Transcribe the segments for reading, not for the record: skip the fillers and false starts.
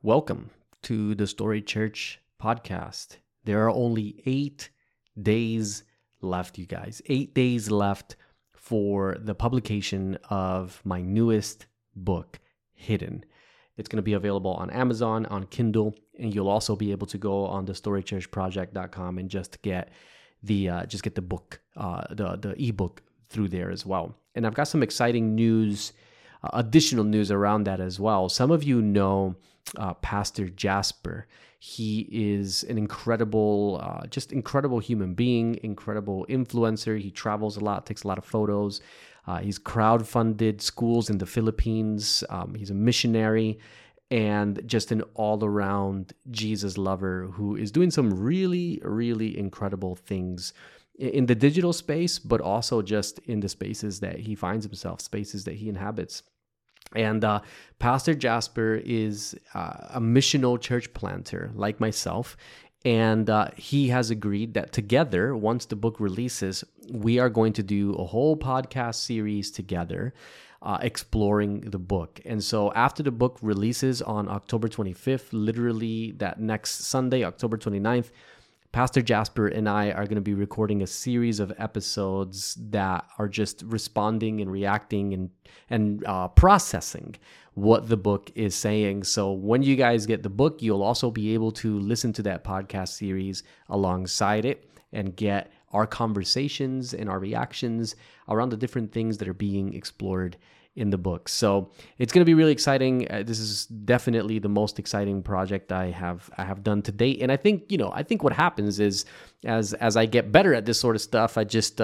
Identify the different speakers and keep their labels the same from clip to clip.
Speaker 1: Welcome to the Story Church podcast. There are only 8 days left, you guys. 8 days left for the publication of my newest book, Hidden. It's going to be available on Amazon, on Kindle, and you'll also be able to go on the storychurchproject.com and just get the book, the ebook through there as well. And I've got some exciting news, additional news around that as well. Some of you know Pastor Jasper. He is an incredible human being, incredible influencer. He travels a lot, takes a lot of photos. He's crowdfunded schools in the Philippines. He's a missionary and just an all-around Jesus lover who is doing some really, really incredible things in the digital space, but also just in the spaces that he finds himself, spaces that he inhabits. And Pastor Jasper is a missional church planter like myself. And he has agreed that together, once the book releases, we are going to do a whole podcast series together exploring the book. And so after the book releases on October 25th, literally that next Sunday, October 29th, Pastor Jasper and I are going to be recording a series of episodes that are just responding and reacting and processing what the book is saying. So when you guys get the book, you'll also be able to listen to that podcast series alongside it and get our conversations and our reactions around the different things that are being explored in the book. So it's going to be really exciting. This is definitely the most exciting project I have done to date. And I think what happens is as I get better at this sort of stuff, I just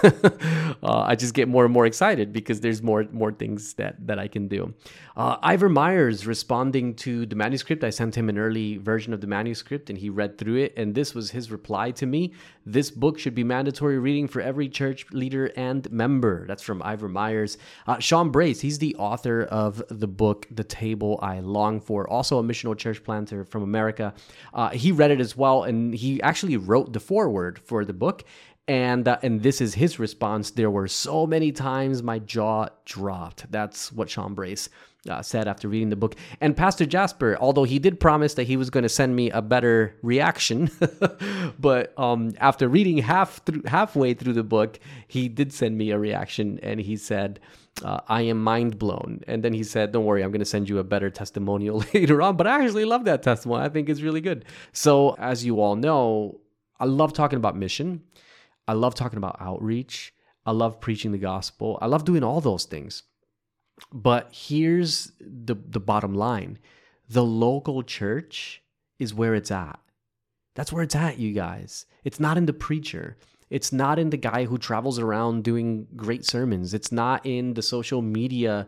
Speaker 1: I just get more and more excited because there's more things that I can do. Ivor Myers responding to the manuscript. I sent him an early version of the manuscript and he read through it. And this was his reply to me. This book should be mandatory reading for every church leader and member. That's from Ivor Myers. Sean Brace, he's the author of the book, The Table I Long For, also a missional church planter from America. He read it as well, and he actually wrote the foreword for the book. And this is his response. There were so many times my jaw dropped. That's what Sean Brace said after reading the book. And Pastor Jasper, although he did promise that he was going to send me a better reaction, but after reading halfway through the book, he did send me a reaction, and he said, I am mind blown. And then he said, don't worry, I'm going to send you a better testimonial later on. But I actually love that testimony. I think it's really good. So as you all know, I love talking about mission. I love talking about outreach. I love preaching the gospel. I love doing all those things. But here's the bottom line. The local church is where it's at. That's where it's at, you guys. It's not in the preacher. It's not in the guy who travels around doing great sermons. It's not in the social media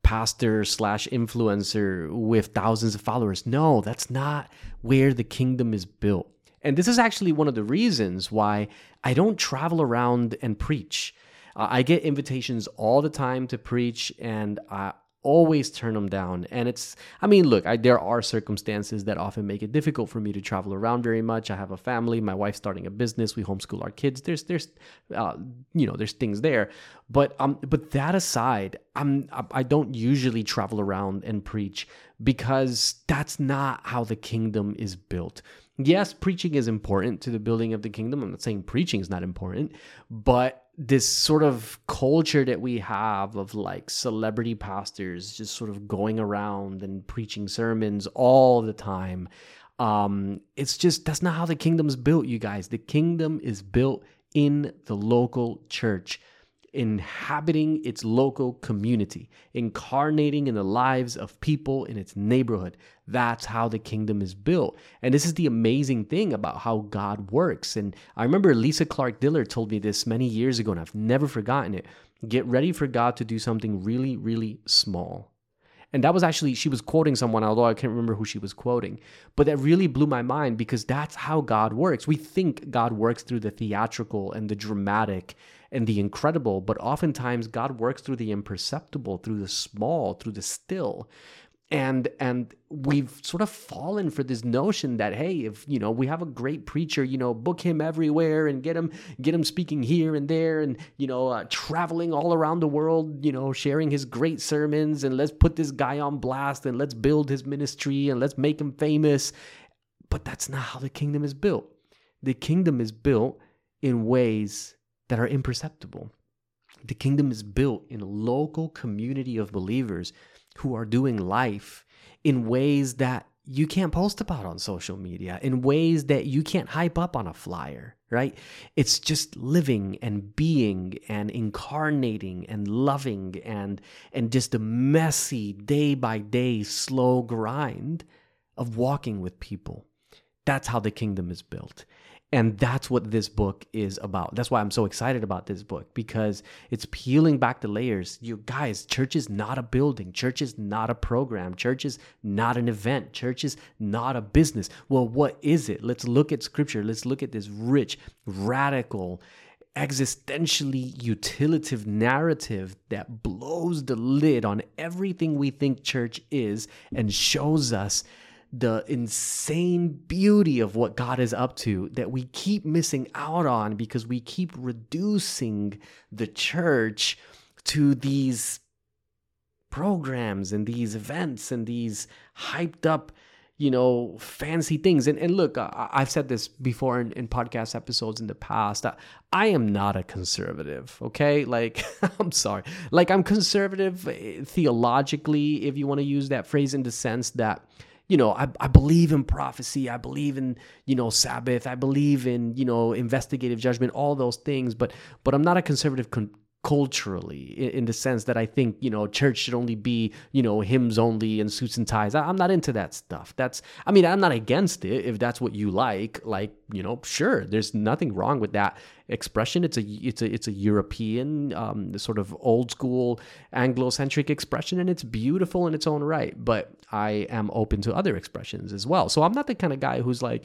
Speaker 1: pastor/influencer with thousands of followers. No, that's not where the kingdom is built. And this is actually one of the reasons why I don't travel around and preach. I get invitations all the time to preach, and I always turn them down. And there are circumstances that often make it difficult for me to travel around very much. I have a family, my wife's starting a business, we homeschool our kids. There's things there. But that aside, I don't usually travel around and preach because that's not how the kingdom is built. Yes, preaching is important to the building of the kingdom. I'm not saying preaching is not important, but this sort of culture that we have of like celebrity pastors just sort of going around and preaching sermons all the time, that's not how the kingdom's built, you guys. The kingdom is built in the local church, inhabiting its local community, incarnating in the lives of people in its neighborhood. That's how the kingdom is built. And this is the amazing thing about how God works. And I remember Lisa Clark Diller told me this many years ago, and I've never forgotten it. Get ready for God to do something really, really small. And that was actually, she was quoting someone, although I can't remember who she was quoting. But that really blew my mind because that's how God works. We think God works through the theatrical and the dramatic and the incredible, but oftentimes God works through the imperceptible, through the small, through the still. And we've sort of fallen for this notion that, hey, if we have a great preacher, book him everywhere and get him speaking here and there, and traveling all around the world, sharing his great sermons, and let's put this guy on blast and let's build his ministry and let's make him famous. But that's not how the kingdom is built. The kingdom is built in ways that are imperceptible. The kingdom is built in a local community of believers who are doing life in ways that you can't post about on social media, in ways that you can't hype up on a flyer, right? It's just living and being and incarnating and loving and just a messy day by day slow grind of walking with people. That's how the kingdom is built. And that's what this book is about. That's why I'm so excited about this book, because it's peeling back the layers. You guys, church is not a building. Church is not a program. Church is not an event. Church is not a business. Well, what is it? Let's look at scripture. Let's look at this rich, radical, existentially utilitive narrative that blows the lid on everything we think church is and shows us the insane beauty of what God is up to that we keep missing out on because we keep reducing the church to these programs and these events and these hyped up, fancy things. And look, I've said this before in podcast episodes in the past. I am not a conservative, okay? Like, I'm sorry. Like, I'm conservative theologically, if you want to use that phrase, in the sense that I believe in prophecy. I believe in, Sabbath. I believe in, investigative judgment, all those things. But I'm not a conservative culturally, in the sense that I think, church should only be, hymns only and suits and ties. I'm not into that stuff. I'm not against it if that's what you like, sure, there's nothing wrong with that expression. It's a European, sort of old school Anglo-centric expression, and it's beautiful in its own right, but I am open to other expressions as well. So I'm not the kind of guy who's like,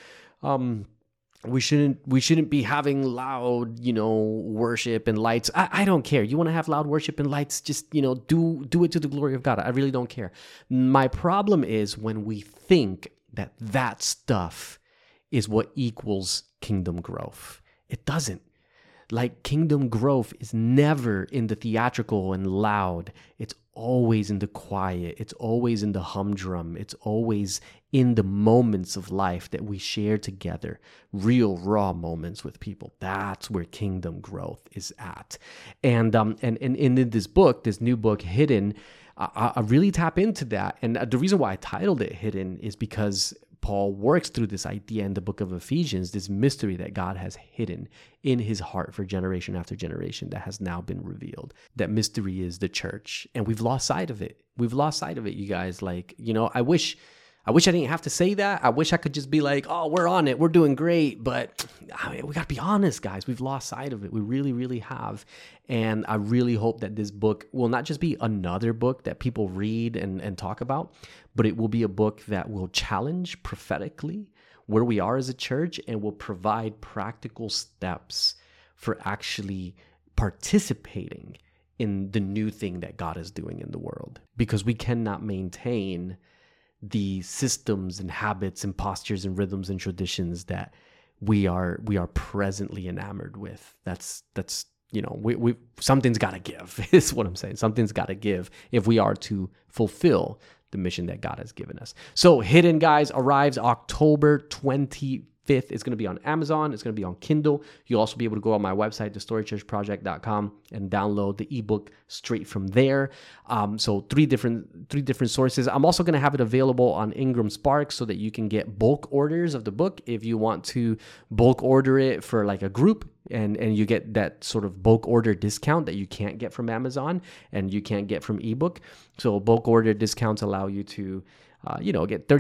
Speaker 1: we shouldn't be having loud, worship and lights. I don't care. You want to have loud worship and lights, just, do it to the glory of God. I really don't care. My problem is when we think that stuff is what equals kingdom growth. It doesn't. Like, kingdom growth is never in the theatrical and loud. It's always in the quiet. It's always in the humdrum. It's always in the moments of life that we share together, real raw moments with people. That's where kingdom growth is at. And in this book, this new book, Hidden, I really tap into that. And the reason why I titled it Hidden is because Paul works through this idea in the book of Ephesians, this mystery that God has hidden in his heart for generation after generation that has now been revealed. That mystery is the church, and we've lost sight of it. We've lost sight of it, you guys. Like, I wish I didn't have to say that. I wish I could just be like, oh, we're on it. We're doing great. But we got to be honest, guys. We've lost sight of it. We really, really have. And I really hope that this book will not just be another book that people read and talk about, but it will be a book that will challenge prophetically where we are as a church and will provide practical steps for actually participating in the new thing that God is doing in the world. Because we cannot maintain the systems and habits and postures and rhythms and traditions that we are presently enamored with. That's we something's got to give is what I'm saying. Something's got to give if we are to fulfill the mission that God has given us. So Hidden, guys, arrives October 25th. It's going to be on Amazon. It's going to be on Kindle. You'll also be able to go on my website, thestorychurchproject.com, and download the ebook straight from there. So three different sources. I'm also going to have it available on Ingram Spark so that you can get bulk orders of the book if you want to bulk order it for like a group. And you get that sort of bulk order discount that you can't get from Amazon and you can't get from ebook. So bulk order discounts allow you to get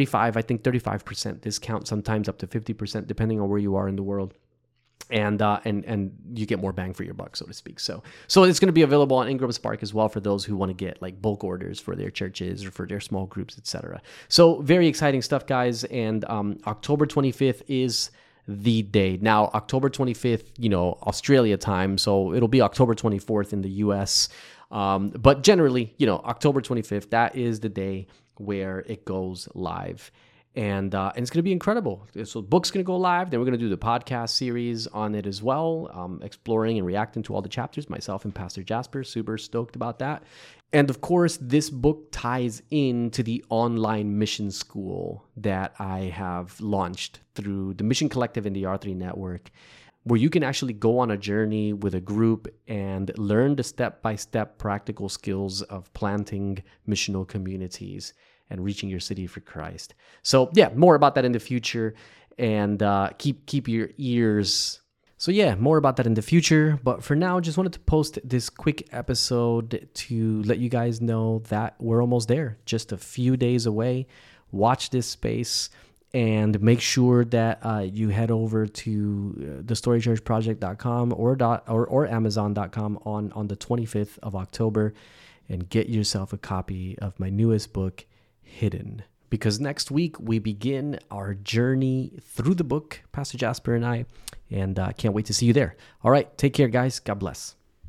Speaker 1: 35% discount, sometimes up to 50%, depending on where you are in the world. And you get more bang for your buck, so to speak. So it's going to be available on Ingram Spark as well for those who want to get like bulk orders for their churches or for their small groups, etc. So very exciting stuff, guys. And October 25th is the day. Now, October 25th, Australia time. So it'll be October 24th in the US. But generally, October 25th, that is the day where it goes live. And it's going to be incredible. So the book's going to go live. Then we're going to do the podcast series on it as well, exploring and reacting to all the chapters, myself and Pastor Jasper. Super stoked about that. And of course, this book ties into the online mission school that I have launched through the Mission Collective and the R3 Network, where you can actually go on a journey with a group and learn the step-by-step practical skills of planting missional communities and reaching your city for Christ. So yeah, more about that in the future, and keep your ears. So yeah, more about that in the future. But for now, just wanted to post this quick episode to let you guys know that we're almost there, just a few days away. Watch this space and make sure that you head over to thestorychurchproject.com or amazon.com on the 25th of October and get yourself a copy of my newest book, Hidden. Because next week we begin our journey through the book, Pastor Jasper and I, and can't wait to see you there. All right, take care, guys. God bless.